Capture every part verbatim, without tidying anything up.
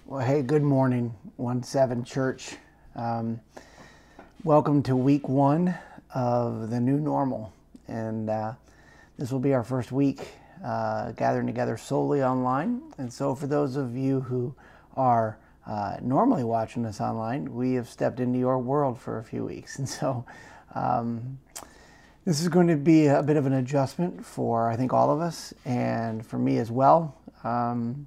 Well, hey, good morning, one seven Church. Um, welcome to week one of the new normal. And uh, this will be our first week uh, gathering together solely online. And so for those of you who are uh, normally watching us online, we have stepped into your world for a few weeks. And so um, this is going to be a bit of an adjustment for, I think, all of us and for me as well. Um,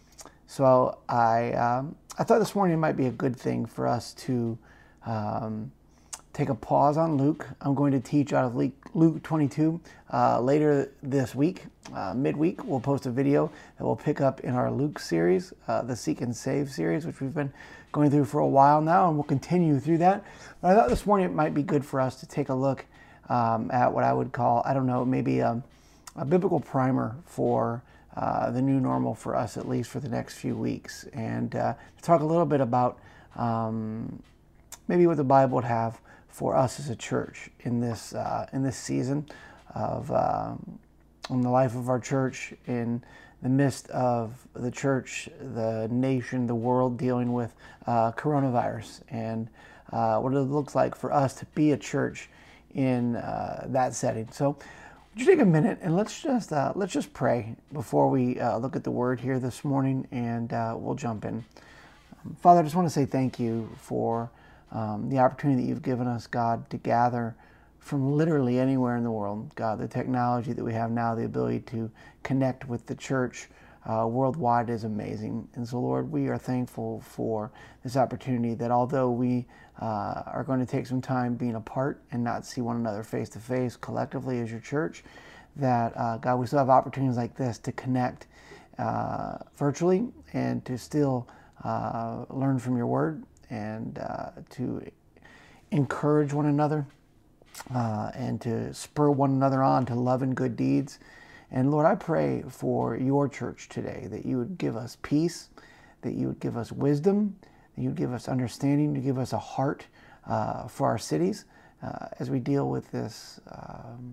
So I um, I thought this morning might be a good thing for us to um, take a pause on Luke. I'm going to teach out of Luke twenty-two uh, later this week, uh, midweek. We'll post a video that we'll pick up in our Luke series, uh, the Seek and Save series, which we've been going through for a while now, and we'll continue through that. But I thought this morning it might be good for us to take a look um, at what I would call, I don't know, maybe a, a biblical primer for Uh, the new normal for us, at least for the next few weeks, and uh, talk a little bit about um, maybe what the Bible would have for us as a church in this uh, in this season of um, in the life of our church, in the midst of the church, the nation, the world dealing with uh, coronavirus, and uh, what it looks like for us to be a church in uh, that setting. So would you take a minute and let's just uh, let's just pray before we uh, look at the Word here this morning, and uh, we'll jump in. Um, Father, I just want to say thank you for um, the opportunity that you've given us, God, to gather from literally anywhere in the world. God, the technology that we have now, the ability to connect with the church uh, worldwide is amazing. And so, Lord, we are thankful for this opportunity that although we uh, are going to take some time being apart and not see one another face to face collectively as your church, that, uh, God, we still have opportunities like this to connect uh, virtually and to still uh, learn from your word and uh, to encourage one another uh, and to spur one another on to love and good deeds. And Lord, I pray for your church today that you would give us peace, that you would give us wisdom, that you would give us understanding, to give us a heart uh, for our cities uh, as we deal with this um,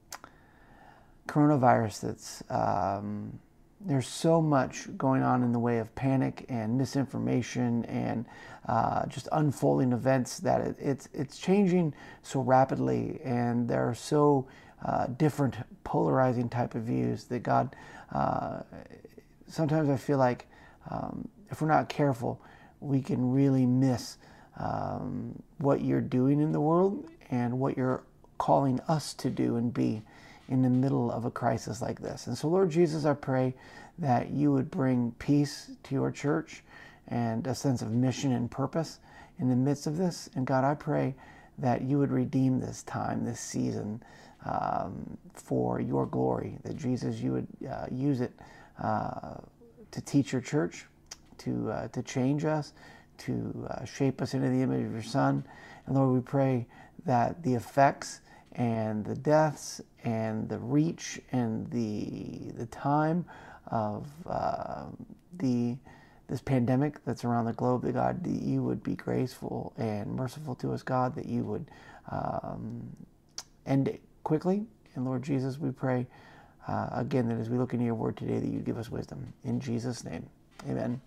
coronavirus. That's um, there's so much going on in the way of panic and misinformation and uh, just unfolding events that it, it's it's changing so rapidly, and there are so Uh, different polarizing type of views that God, uh, sometimes I feel like um, if we're not careful, we can really miss um, what you're doing in the world and what you're calling us to do and be in the middle of a crisis like this. And so, Lord Jesus, I pray that you would bring peace to your church and a sense of mission and purpose in the midst of this. And God, I pray that you would redeem this time, this season, Um, for your glory, that Jesus, you would uh, use it uh, to teach your church, to uh, to change us, to uh, shape us into the image of your Son. And Lord, we pray that the effects and the deaths and the reach and the the time of uh, the this pandemic that's around the globe, that God, that you would be graceful and merciful to us, God, that you would um, end it quickly. And Lord Jesus, we pray uh, again that as we look into your word today, that you give us wisdom. In Jesus' name, amen.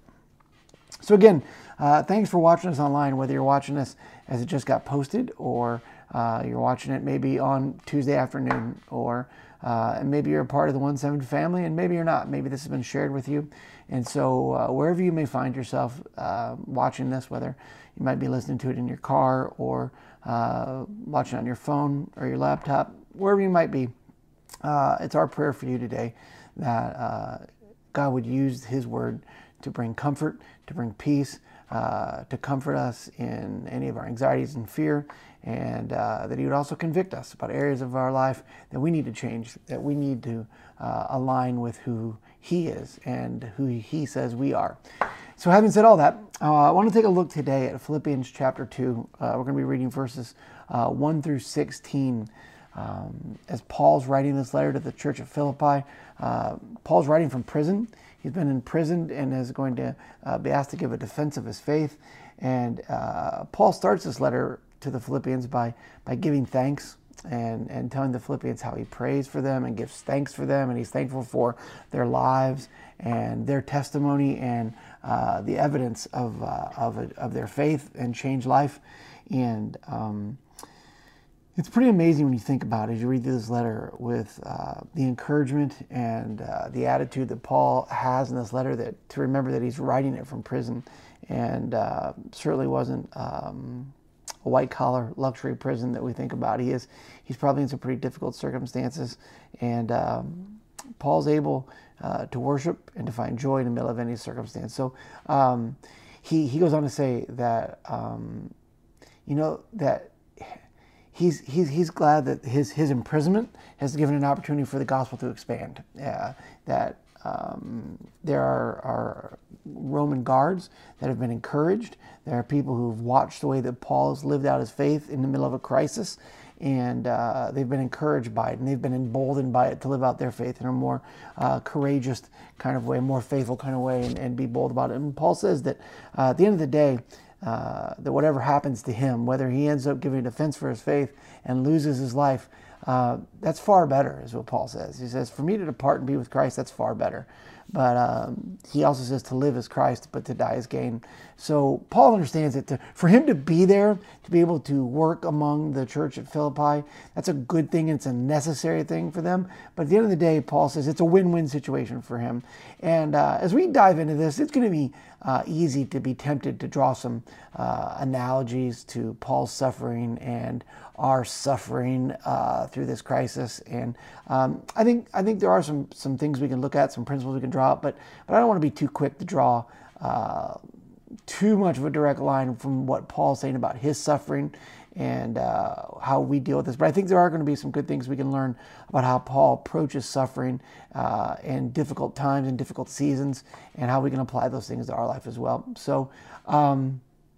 So again, uh, thanks for watching us online, whether you're watching this as it just got posted, or uh, you're watching it maybe on Tuesday afternoon, or uh, and maybe you're a part of the one seven family, and maybe you're not. Maybe this has been shared with you. And so uh, wherever you may find yourself uh, watching this, whether you might be listening to it in your car or uh, watching on your phone or your laptop, wherever you might be, uh, it's our prayer for you today that uh, God would use his word to bring comfort, to bring peace, uh, to comfort us in any of our anxieties and fear, and uh, that he would also convict us about areas of our life that we need to change, that we need to uh, align with who he is and who he says we are. So having said all that, uh, I want to take a look today at Philippians chapter two. Uh, we're going to be reading verses uh, one through sixteen. Um, as Paul's writing this letter to the church of Philippi, uh, Paul's writing from prison. He's been imprisoned and is going to uh, be asked to give a defense of his faith. And uh, Paul starts this letter to the Philippians by, by giving thanks and, and telling the Philippians how he prays for them and gives thanks for them. And he's thankful for their lives and their testimony and uh, the evidence of, uh, of, of their faith and changed life. And um, it's pretty amazing when you think about it, as you read through this letter, with uh, the encouragement and uh, the attitude that Paul has in this letter, that to remember that he's writing it from prison, and uh, certainly wasn't um, a white-collar luxury prison that we think about. He is, he's probably in some pretty difficult circumstances, and um, Paul's able uh, to worship and to find joy in the middle of any circumstance. So um, he, he goes on to say that, um, you know, that He's, he's, he's glad that his, his imprisonment has given an opportunity for the gospel to expand. Uh, that um, there are, are Roman guards that have been encouraged. There are people who've watched the way that Paul has lived out his faith in the middle of a crisis, and uh, they've been encouraged by it, and they've been emboldened by it to live out their faith in a more uh, courageous kind of way, more faithful kind of way, and, and be bold about it. And Paul says that uh, at the end of the day, Uh, that whatever happens to him, whether he ends up giving defense for his faith and loses his life, uh, that's far better, is what Paul says. He says, for me to depart and be with Christ, that's far better. But um, he also says to live as Christ, but to die as gain. So Paul understands that to, for him to be there, to be able to work among the church at Philippi, that's a good thing. It's a necessary thing for them. But at the end of the day, Paul says it's a win-win situation for him. And uh, as we dive into this, it's going to be uh, easy to be tempted to draw some uh, analogies to Paul's suffering and our suffering uh, through this crisis. And um, I think I think there are some some things we can look at, some principles we can draw up, but but I don't want to be too quick to draw uh, too much of a direct line from what Paul's saying about his suffering and uh, how we deal with this. But I think there are going to be some good things we can learn about how Paul approaches suffering uh, and difficult times and difficult seasons, and how we can apply those things to our life as well. So um,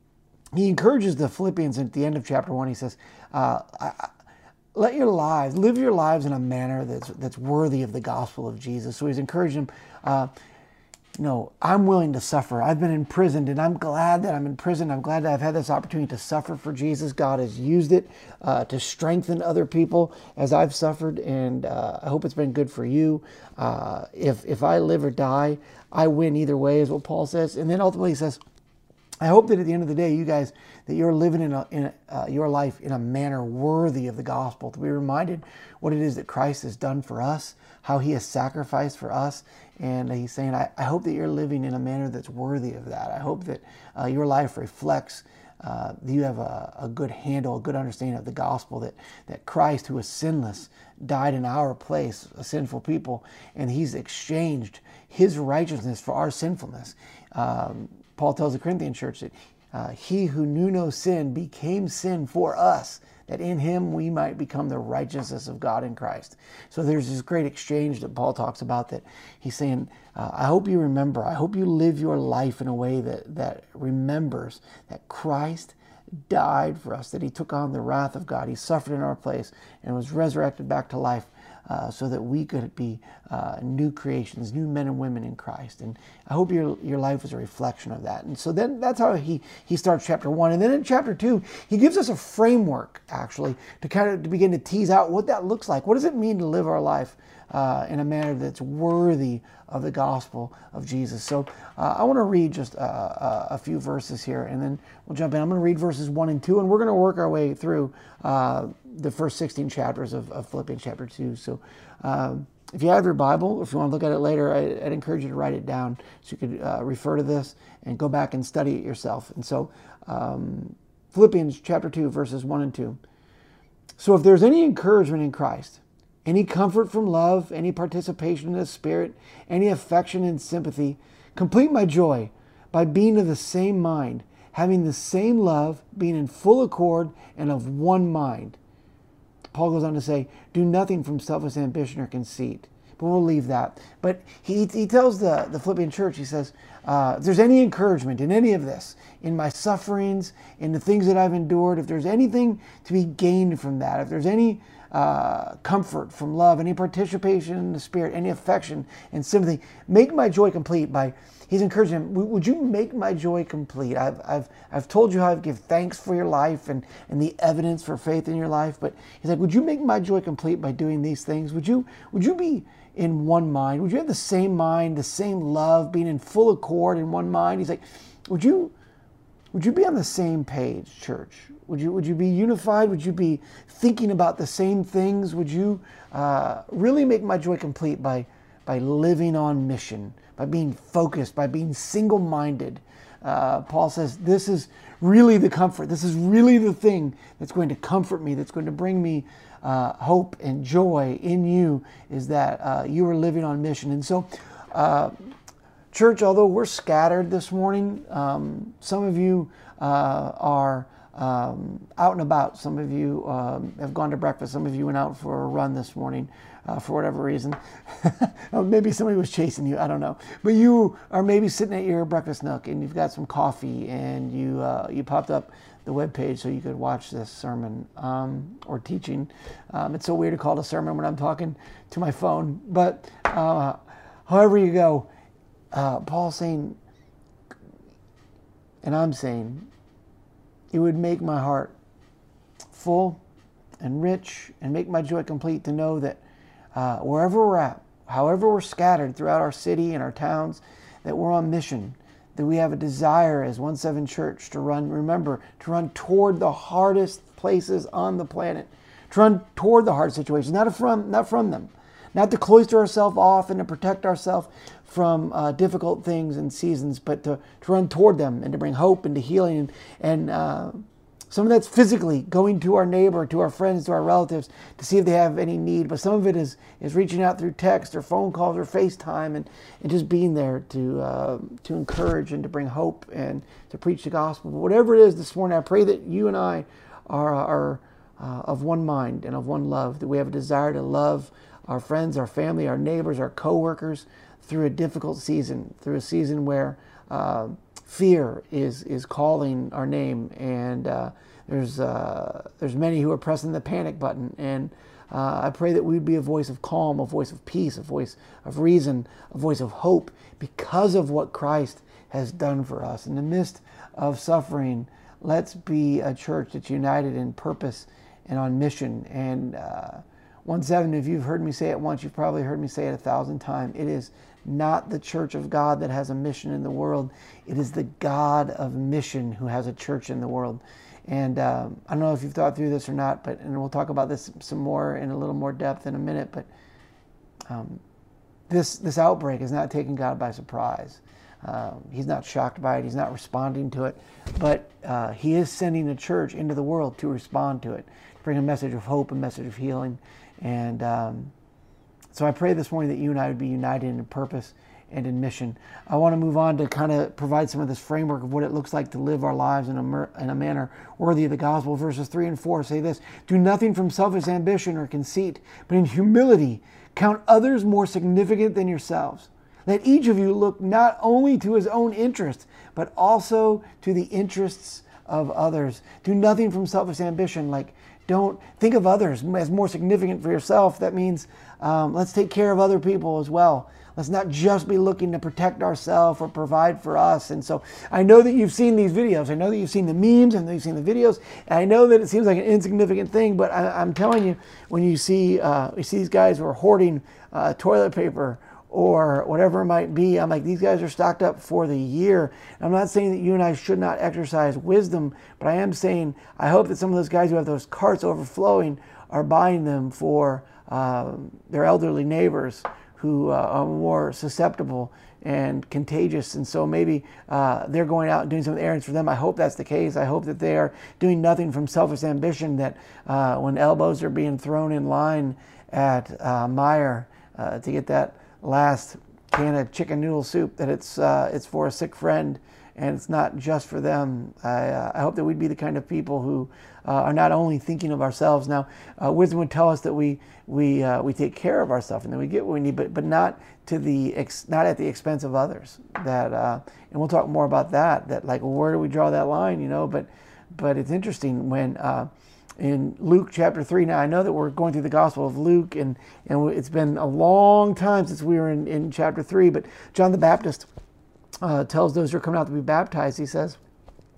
he encourages the Philippians at the end of chapter one. He says, uh, I, I, let your lives, live your lives in a manner that's that's worthy of the gospel of Jesus. So he's encouraging them, uh, you know, I'm willing to suffer. I've been imprisoned, and I'm glad that I'm in prison. I'm glad that I've had this opportunity to suffer for Jesus. God has used it uh, to strengthen other people as I've suffered, and uh, I hope it's been good for you. Uh, if, if I live or die, I win either way, is what Paul says. And then ultimately he says, I hope that at the end of the day, you guys, that you're living in, a, in a, uh, your life in a manner worthy of the gospel, to be reminded what it is that Christ has done for us, how he has sacrificed for us. And he's saying, I, I hope that you're living in a manner that's worthy of that. I hope that uh, your life reflects uh, that you have a, a good handle, a good understanding of the gospel, that, that Christ, who is sinless, died in our place, a sinful people, and he's exchanged his righteousness for our sinfulness. Um, Paul tells the Corinthian church that uh, he who knew no sin became sin for us, that in him we might become the righteousness of God in Christ. So there's this great exchange that Paul talks about, that he's saying, uh, I hope you remember, I hope you live your life in a way that, that remembers that Christ died for us, that he took on the wrath of God. He suffered in our place and was resurrected back to life uh, so that we could be uh, new creations, new men and women in Christ. And I hope your your life is a reflection of that. And so then that's how he, he starts chapter one. And then in chapter two, he gives us a framework, actually, to kind of to begin to tease out what that looks like. What does it mean to live our life uh, in a manner that's worthy of the gospel of Jesus? So uh, I want to read just uh, a few verses here, and then we'll jump in. I'm going to read verses one and two, and we're going to work our way through uh, the first sixteen chapters of, of Philippians chapter two. So um, if you have your Bible, if you want to look at it later, I, I'd encourage you to write it down so you could uh, refer to this and go back and study it yourself. And so um, Philippians chapter two, verses one and two. So if there's any encouragement in Christ, any comfort from love, any participation in the Spirit, any affection and sympathy, complete my joy by being of the same mind, having the same love, being in full accord and of one mind. Paul goes on to say, do nothing from selfish ambition or conceit. But we'll leave that. But he, he tells the, the Philippian church, he says, uh, if there's any encouragement in any of this, in my sufferings, in the things that I've endured, if there's anything to be gained from that, if there's any uh, comfort from love, any participation in the Spirit, any affection and sympathy, make my joy complete by, he's encouraging him, would you make my joy complete? I've, I've, I've told you how I give thanks for your life and, and the evidence for faith in your life, but he's like, would you make my joy complete by doing these things? Would you, would you be in one mind? Would you have the same mind, the same love, being in full accord in one mind? He's like, would you would you be on the same page, church? Would you would you be unified? Would you be thinking about the same things? Would you uh, really make my joy complete by by living on mission, by being focused, by being single-minded? Uh, Paul says, this is really the comfort. This is really the thing that's going to comfort me, that's going to bring me uh, hope and joy in you, is that uh, you are living on mission. And so, uh, church, although we're scattered this morning, um, some of you uh, are um, out and about. Some of you um, have gone to breakfast. Some of you went out for a run this morning. Uh, for whatever reason. Maybe somebody was chasing you, I don't know. But you are maybe sitting at your breakfast nook and you've got some coffee and you uh, you popped up the webpage so you could watch this sermon um, or teaching. Um, it's so weird to call it a sermon when I'm talking to my phone. But uh, however you go, uh, Paul's saying, and I'm saying, it would make my heart full and rich and make my joy complete to know that Uh, wherever we're at, however we're scattered throughout our city and our towns, that we're on mission, that we have a desire as one seven Church to run, remember, to run toward the hardest places on the planet, to run toward the hard situations, not from, not from them, not to cloister ourselves off and to protect ourselves from uh, difficult things and seasons, but to, to run toward them and to bring hope and to healing. And, and uh, some of that's physically going to our neighbor, to our friends, to our relatives to see if they have any need. But some of it is is reaching out through text or phone calls or FaceTime and, and just being there to uh, to encourage and to bring hope and to preach the gospel. But whatever it is this morning, I pray that you and I are, are uh, of one mind and of one love, that we have a desire to love our friends, our family, our neighbors, our coworkers through a difficult season, through a season where uh, fear is is calling our name, and uh, there's uh, there's many who are pressing the panic button. And uh, I pray that we'd be a voice of calm, a voice of peace, a voice of reason, a voice of hope, because of what Christ has done for us. In the midst of suffering, let's be a church that's united in purpose and on mission. And uh, one seven, if you've heard me say it once, you've probably heard me say it a thousand times. It is not the church of God that has a mission in the world. It is the God of mission who has a church in the world. And um, I don't know if you've thought through this or not, but and we'll talk about this some more in a little more depth in a minute. But um, this this outbreak is not taking God by surprise. Uh, he's not shocked by it. He's not responding to it. But uh, He is sending the church into the world to respond to it, to bring a message of hope, a message of healing. And um, so I pray this morning that you and I would be united in purpose and in mission. I want to move on to kind of provide some of this framework of what it looks like to live our lives in a, mer- in a manner worthy of the gospel. Verses three and four say this: do nothing from selfish ambition or conceit, but in humility count others more significant than yourselves. Let each of you look not only to his own interests, but also to the interests of others. Do nothing from selfish ambition, like don't think of others as more significant for yourself. That means um, let's take care of other people as well. Let's not just be looking to protect ourselves or provide for us. And so I know that you've seen these videos. I know that you've seen the memes and you've seen the videos. And I know that it seems like an insignificant thing, but I, I'm telling you, when you see uh, you see these guys who are hoarding uh, toilet paper or whatever it might be, I'm like, these guys are stocked up for the year. I'm not saying that you and I should not exercise wisdom, but I am saying I hope that some of those guys who have those carts overflowing are buying them for uh, their elderly neighbors who uh, are more susceptible and contagious. And so maybe uh, they're going out and doing some errands for them. I hope that's the case. I hope that they are doing nothing from selfish ambition, that uh, when elbows are being thrown in line at uh, Meijer uh, to get that last can of chicken noodle soup, that it's uh, it's for a sick friend and it's not just for them. I, uh, I hope that we'd be the kind of people who uh, are not only thinking of ourselves. Now, uh, wisdom would tell us that we we uh, we take care of ourselves and that we get what we need, but but not to the ex, not at the expense of others. That uh, and we'll talk more about that. That like, well, where do we draw that line? You know, but but it's interesting when. Uh, In Luke chapter three, now I know that we're going through the Gospel of Luke, and, and it's been a long time since we were in, in chapter three, but John the Baptist uh, tells those who are coming out to be baptized, he says,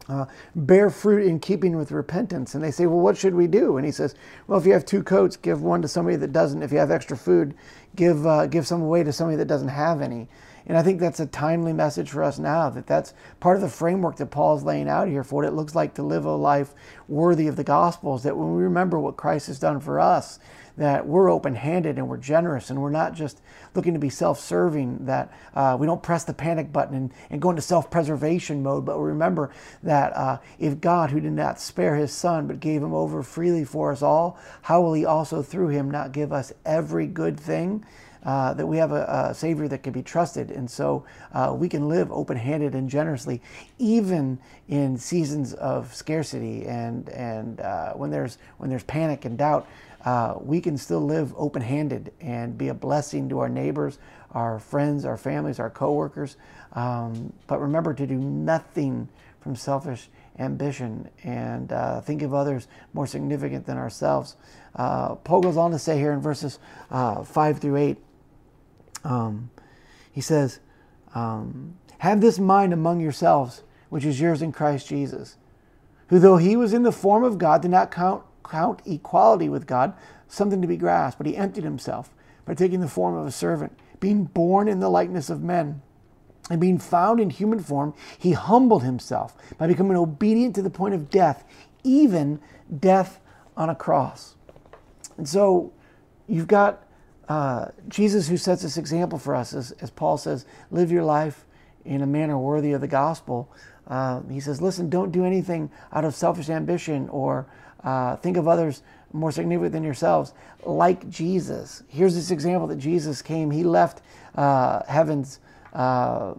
uh, bear fruit in keeping with repentance. And they say, well, what should we do? And he says, well, if you have two coats, give one to somebody that doesn't. If you have extra food, give uh, give some away to somebody that doesn't have any. And I think that's a timely message for us now, that that's part of the framework that Paul's laying out here for what it looks like to live a life worthy of the gospel, is that when we remember what Christ has done for us, that we're open-handed and we're generous, and we're not just looking to be self-serving, that uh, we don't press the panic button and, and go into self-preservation mode, but we remember that uh, if God, who did not spare his son but gave him over freely for us all, how will he also through him not give us every good thing? Uh, that we have a, a Savior that can be trusted, and so uh, we can live open-handed and generously, even in seasons of scarcity and and uh, when there's when there's panic and doubt. Uh, we can still live open-handed and be a blessing to our neighbors, our friends, our families, our coworkers. Um, but remember to do nothing from selfish ambition, and uh, think of others more significant than ourselves. Uh, Paul goes on to say here in verses uh, five through eight. Um, he says, um, have this mind among yourselves, which is yours in Christ Jesus, who though he was in the form of God, did not count, count equality with God something to be grasped, but he emptied himself by taking the form of a servant, being born in the likeness of men, and being found in human form, he humbled himself by becoming obedient to the point of death, even death on a cross. And so you've got Uh, Jesus, who sets this example for us, as, as Paul says, live your life in a manner worthy of the gospel. Uh, he says, listen, don't do anything out of selfish ambition or uh, think of others more significant than yourselves, like Jesus. Here's this example that Jesus came. He left uh, heaven's uh,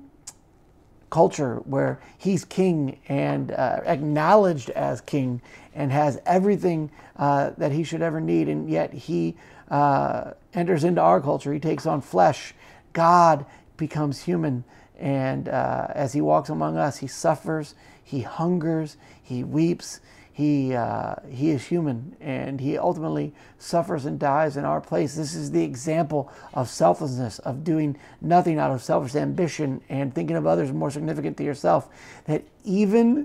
culture where he's king and uh, acknowledged as king and has everything uh, that he should ever need, and yet he Uh, enters into our culture. He takes on flesh. God becomes human, and uh, as he walks among us, he suffers, he hungers, he weeps, he uh, he is human, and he ultimately suffers and dies in our place. This is the example of selflessness, of doing nothing out of selfish ambition and thinking of others more significant to yourself, that even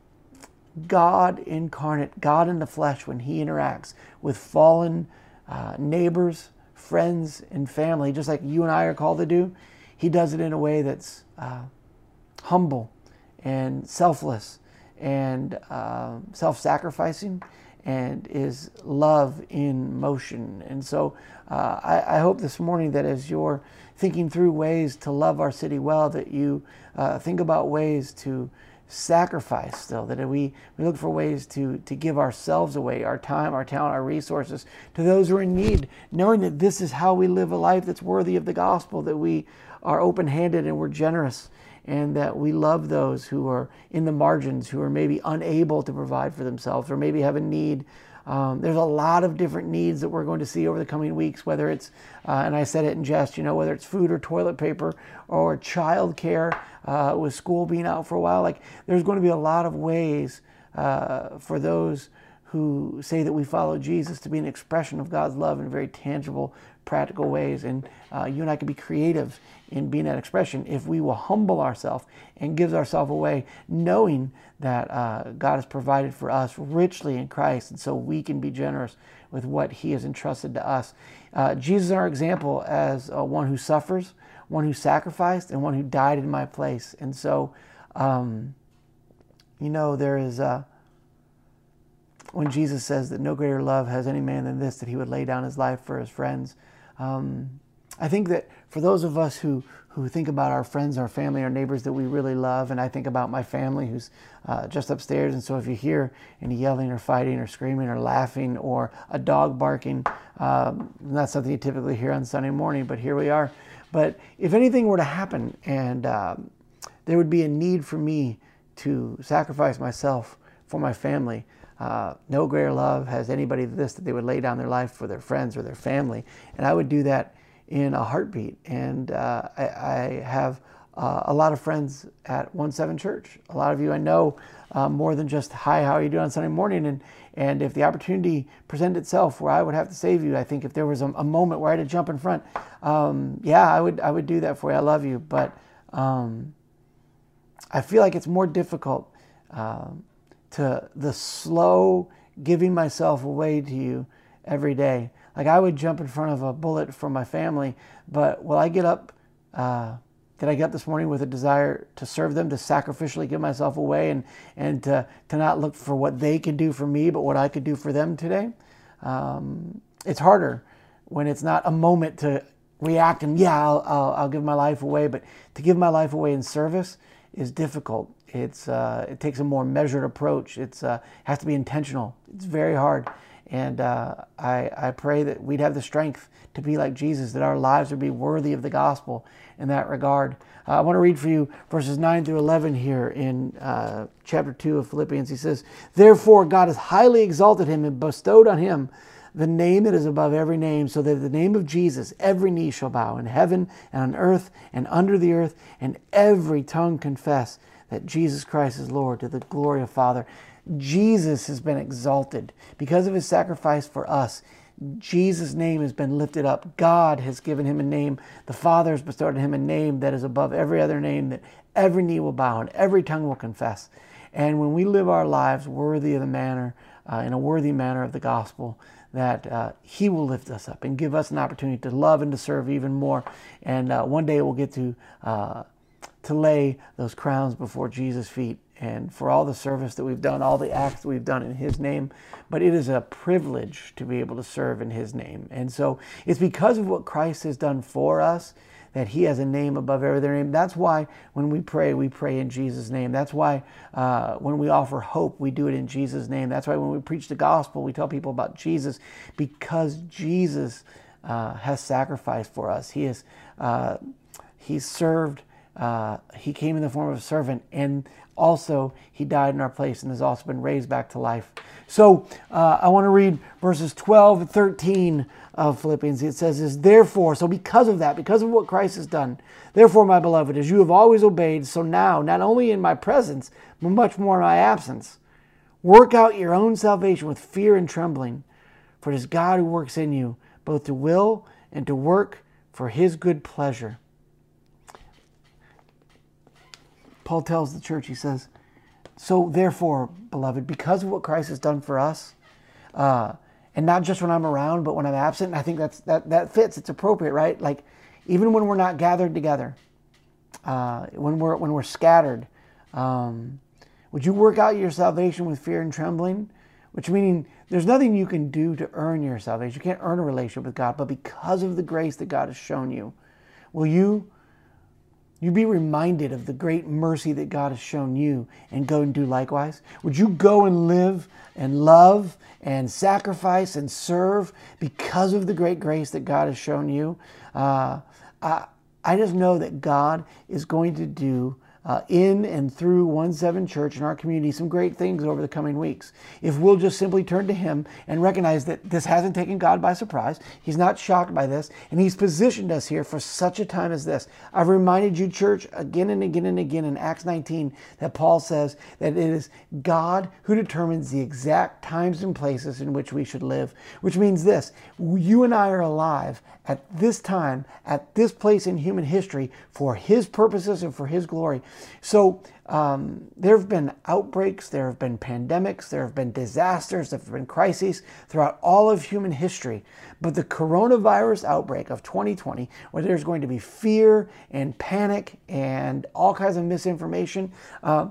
God incarnate, God in the flesh, when he interacts with fallen Uh, neighbors, friends, and family, just like you and I are called to do, he does it in a way that's uh, humble and selfless and uh, self-sacrificing, and is love in motion. And so uh, I, I hope this morning that as you're thinking through ways to love our city well, that you uh, think about ways to sacrifice still, that we, we look for ways to, to give ourselves away, our time, our talent, our resources to those who are in need, knowing that this is how we live a life that's worthy of the gospel, that we are open-handed and we're generous, and that we love those who are in the margins, who are maybe unable to provide for themselves or maybe have a need. Um, there's a lot of different needs that we're going to see over the coming weeks, whether it's, uh, and I said it in jest, you know, whether it's food or toilet paper or child care, uh, with school being out for a while. Like, there's going to be a lot of ways uh, for those who say that we follow Jesus to be an expression of God's love in very tangible, practical ways. And uh, you and I can be creative in being that expression if we will humble ourselves and give ourselves away, knowing that uh, God has provided for us richly in Christ, and so we can be generous with what he has entrusted to us. Uh, Jesus is our example as uh, one who suffers, one who sacrificed, and one who died in my place. And so, um, you know, there is... Uh, when Jesus says that no greater love has any man than this, that he would lay down his life for his friends. Um, I think that for those of us who, who think about our friends, our family, our neighbors that we really love, and I think about my family who's uh, just upstairs, and so if you hear any yelling or fighting or screaming or laughing or a dog barking, um, not something you typically hear on Sunday morning, but here we are. But if anything were to happen and um, there would be a need for me to sacrifice myself for my family, Uh, no greater love has anybody than this, that they would lay down their life for their friends or their family. And I would do that in a heartbeat. And uh, I, I have uh, a lot of friends at One Seven Church. A lot of you I know uh, more than just, hi, how are you doing on Sunday morning? And, and if the opportunity presented itself where I would have to save you, I think if there was a, a moment where I had to jump in front, um, yeah, I would, I would do that for you. I love you. But um, I feel like it's more difficult um, to the slow giving myself away to you every day. Like I would jump in front of a bullet for my family, but will I get up, uh, did I get up this morning with a desire to serve them, to sacrificially give myself away and, and to, to not look for what they could do for me, but what I could do for them today? Um, it's harder when it's not a moment to react and yeah, I'll, I'll, I'll give my life away, but to give my life away in service is difficult. It's, uh, it takes a more measured approach. It's uh, has to be intentional. It's very hard. And uh, I, I pray that we'd have the strength to be like Jesus, that our lives would be worthy of the gospel in that regard. Uh, I want to read for you verses nine through eleven here in uh, chapter two of Philippians. He says, "Therefore God has highly exalted him and bestowed on him the name that is above every name, so that at the name of Jesus every knee shall bow in heaven and on earth and under the earth, and every tongue confess that Jesus Christ is Lord, to the glory of Father." Jesus has been exalted because of his sacrifice for us. Jesus' name has been lifted up. God has given him a name. The Father has bestowed on him a name that is above every other name, that every knee will bow and every tongue will confess. And when we live our lives worthy of the manner, uh, in a worthy manner of the gospel, that uh, he will lift us up and give us an opportunity to love and to serve even more. And uh, one day we'll get to uh, to lay those crowns before Jesus' feet, and for all the service that we've done, all the acts that we've done in his name. But it is a privilege to be able to serve in his name. And so it's because of what Christ has done for us that he has a name above every other name. That's why when we pray, we pray in Jesus' name. That's why uh, when we offer hope, we do it in Jesus' name. That's why when we preach the gospel, we tell people about Jesus, because Jesus uh, has sacrificed for us. He has uh, he's served. Uh, he came in the form of a servant, and also he died in our place and has also been raised back to life. So uh, I want to read verses twelve and thirteen of Philippians. It says this, "Therefore," so because of that, because of what Christ has done, "Therefore, my beloved, as you have always obeyed, so now, not only in my presence, but much more in my absence, work out your own salvation with fear and trembling. For it is God who works in you, both to will and to work for his good pleasure." Paul tells the church, he says, so therefore, beloved, because of what Christ has done for us, uh, and not just when I'm around, but when I'm absent, I think that's that that fits. It's appropriate, right? Like even when we're not gathered together, uh, when we're when we're scattered, um, would you work out your salvation with fear and trembling? Which meaning there's nothing you can do to earn your salvation. You can't earn a relationship with God, but because of the grace that God has shown you, will you? You be reminded of the great mercy that God has shown you and go and do likewise? Would you go and live and love and sacrifice and serve because of the great grace that God has shown you? Uh, I, I just know that God is going to do Uh, in and through one seven Church and our community some great things over the coming weeks. If we'll just simply turn to him and recognize that this hasn't taken God by surprise. He's not shocked by this, and he's positioned us here for such a time as this. I've reminded you, church, again and again and again in Acts nineteen that Paul says that it is God who determines the exact times and places in which we should live, which means this: you and I are alive at this time, at this place in human history for his purposes and for his glory. So um, there have been outbreaks, there have been pandemics, there have been disasters, there have been crises throughout all of human history. But the coronavirus outbreak of twenty twenty, where there's going to be fear and panic and all kinds of misinformation, uh,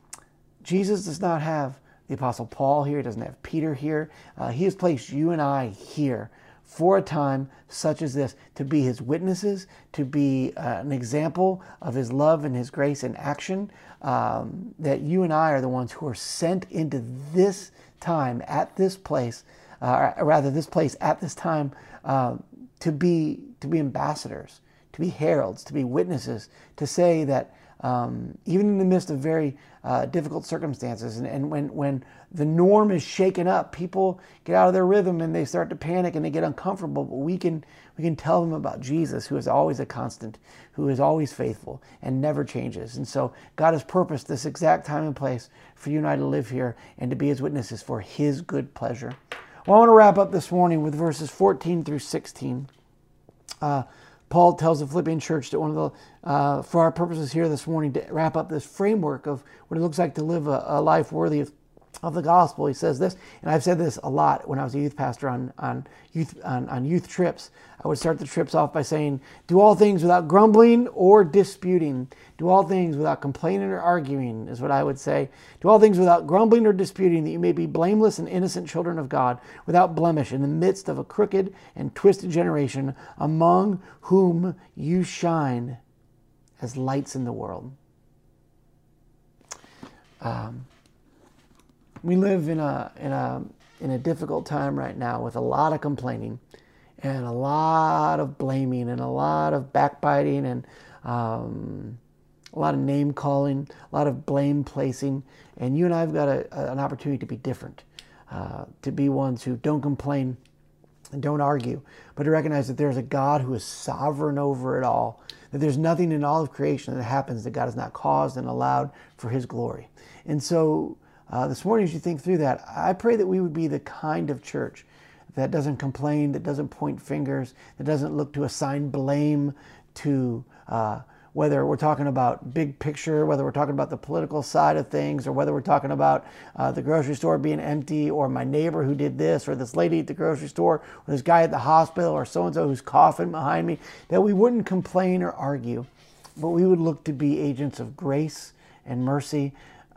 Jesus does not have the Apostle Paul here. He doesn't have Peter here. Uh, he has placed you and I here for a time such as this, to be his witnesses, to be uh, an example of his love and his grace in action, um, that you and I are the ones who are sent into this time, at this place, uh, or rather this place at this time, uh, to be to be ambassadors, to be heralds, to be witnesses, to say that um, even in the midst of very uh, difficult circumstances, and, and when, when the norm is shaken up, people get out of their rhythm and they start to panic and they get uncomfortable, but we can we can tell them about Jesus, who is always a constant, who is always faithful and never changes. And so God has purposed this exact time and place for you and I to live here and to be his witnesses for his good pleasure. Well, I want to wrap up this morning with verses fourteen through sixteen. Uh, Paul tells the Philippian church that one of the, uh, for our purposes here this morning, to wrap up this framework of what it looks like to live a, a life worthy of, of the gospel. He says this, and I've said this a lot when I was a youth pastor on, on, youth, on, on youth trips. I would start the trips off by saying, do all things without grumbling or disputing. Do all things without complaining or arguing, is what I would say. Do all things without grumbling or disputing, that you may be blameless and innocent children of God, without blemish, in the midst of a crooked and twisted generation, among whom you shine as lights in the world. Um, we live in a, in a, in a difficult time right now with a lot of complaining and a lot of blaming and a lot of backbiting and um, a lot of name calling, a lot of blame placing. And you and I have got a, a, an opportunity to be different, uh, to be ones who don't complain and don't argue, but to recognize that there's a God who is sovereign over it all, that there's nothing in all of creation that happens that God has not caused and allowed for his glory. And so uh, this morning, as you think through that, I pray that we would be the kind of church that doesn't complain, that doesn't point fingers, that doesn't look to assign blame to uh, whether we're talking about big picture, whether we're talking about the political side of things, or whether we're talking about uh, the grocery store being empty, or my neighbor who did this, or this lady at the grocery store, or this guy at the hospital, or so-and-so who's coughing behind me, that we wouldn't complain or argue, but we would look to be agents of grace and mercy,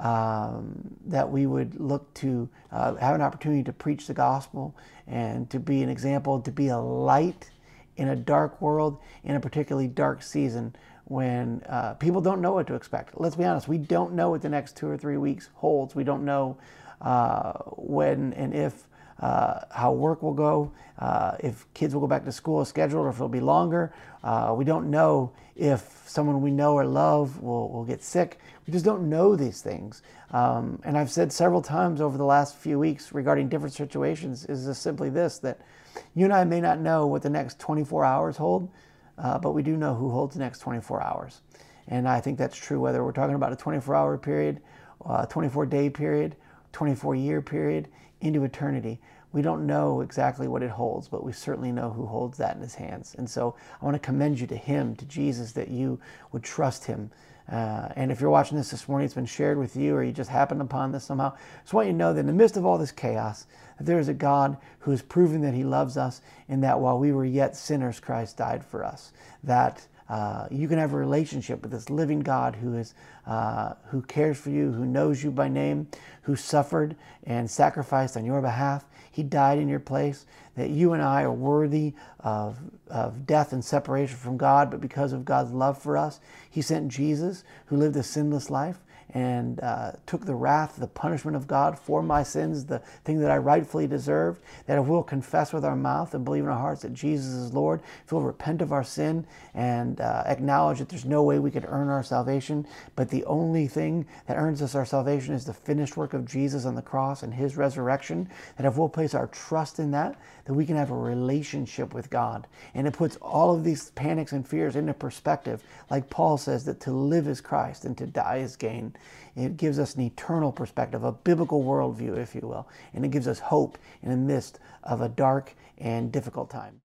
um, that we would look to uh, have an opportunity to preach the gospel and to be an example, to be a light in a dark world, in a particularly dark season when uh, people don't know what to expect. Let's be honest, we don't know what the next two or three weeks holds. We don't know uh, when and if uh, how work will go, uh, if kids will go back to school as scheduled or if it'll be longer. Uh, we don't know if someone we know or love will, will get sick. We just don't know these things. Um, and I've said several times over the last few weeks regarding different situations is just simply this, that you and I may not know what the next twenty-four hours hold, uh, but we do know who holds the next twenty-four hours. And I think that's true whether we're talking about a twenty-four hour period, a twenty-four day period, twenty-four year period, into eternity. We don't know exactly what it holds, but we certainly know who holds that in his hands. And so I want to commend you to him, to Jesus, that you would trust him. Uh, and if you're watching this this morning, it's been shared with you, or you just happened upon this somehow, I just want you to know that in the midst of all this chaos, that there is a God who has proven that he loves us, and that while we were yet sinners, Christ died for us. That uh, you can have a relationship with this living God who is uh, who cares for you, who knows you by name, who suffered and sacrificed on your behalf. He died in your place, that you and I are worthy of, of death and separation from God, but because of God's love for us, he sent Jesus, who lived a sinless life and uh, took the wrath, the punishment of God for my sins, the thing that I rightfully deserved, that if we'll confess with our mouth and believe in our hearts that Jesus is Lord, if we'll repent of our sin and uh, acknowledge that there's no way we could earn our salvation, but the only thing that earns us our salvation is the finished work of Jesus on the cross and his resurrection, that if we'll place our trust in that, that we can have a relationship with God. And it puts all of these panics and fears into perspective. Like Paul says, that to live is Christ and to die is gain. It gives us an eternal perspective, a biblical worldview, if you will. And it gives us hope in the midst of a dark and difficult time.